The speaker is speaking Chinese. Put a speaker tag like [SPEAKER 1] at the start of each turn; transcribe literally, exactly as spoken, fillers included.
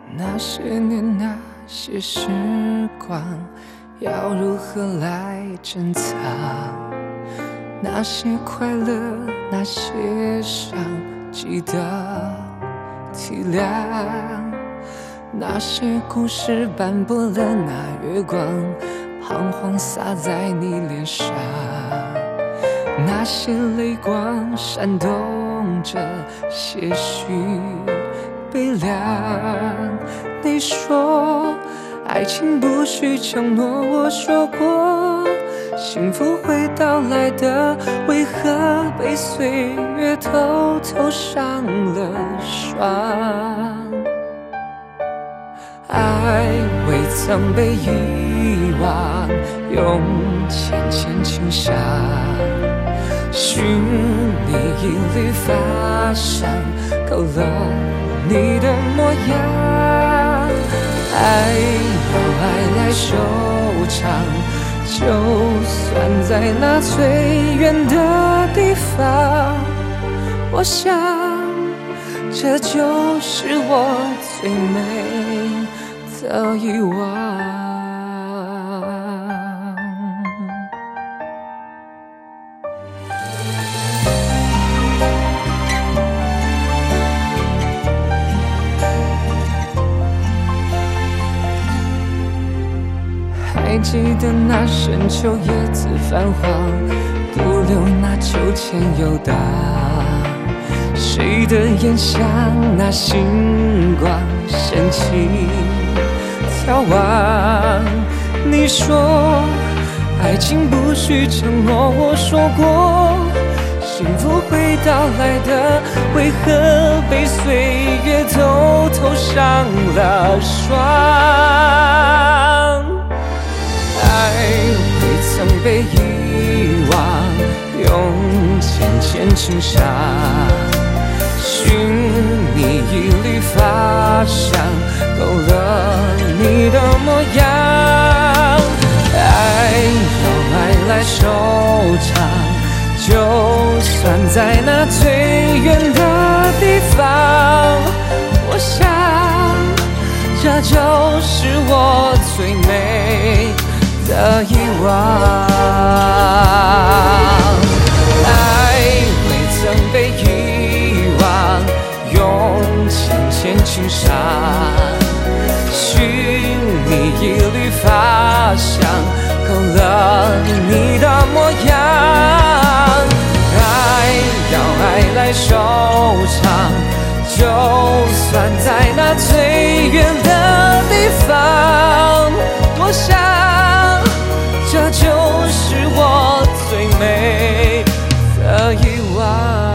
[SPEAKER 1] 那些年那些时光，要如何来珍藏？那些快乐，那些伤，记得体谅。那些故事斑驳了那月光，彷徨洒在你脸上。那些泪光闪动着些许悲凉。你说爱情不需承诺，我说过幸福会到来的，为何被岁月偷偷上了霜？爱未曾被遗忘，用浅浅轻伤，寻你一缕发香，勾勒你的模样。爱要爱来收场，就算在那最远的地方，我想这就是我最美的遗忘。还记得那深秋叶子泛黄，独留那秋千游荡，谁的眼像那星光升起眺望。你说爱情不需承诺，我说过幸福会到来的，为何被岁月偷偷上了霜？爱未曾被遗忘，用浅浅轻伤，寻你一缕发香，勾勒你的模样。爱要爱来收场，就算在那最远的地方，我想这就是我最美的遗忘。爱未曾被遗忘，用浅浅轻伤，寻你一缕发香，勾勒你的模样。爱要爱来收场，就算在那最远的地方，我想这就是我最美的遗忘。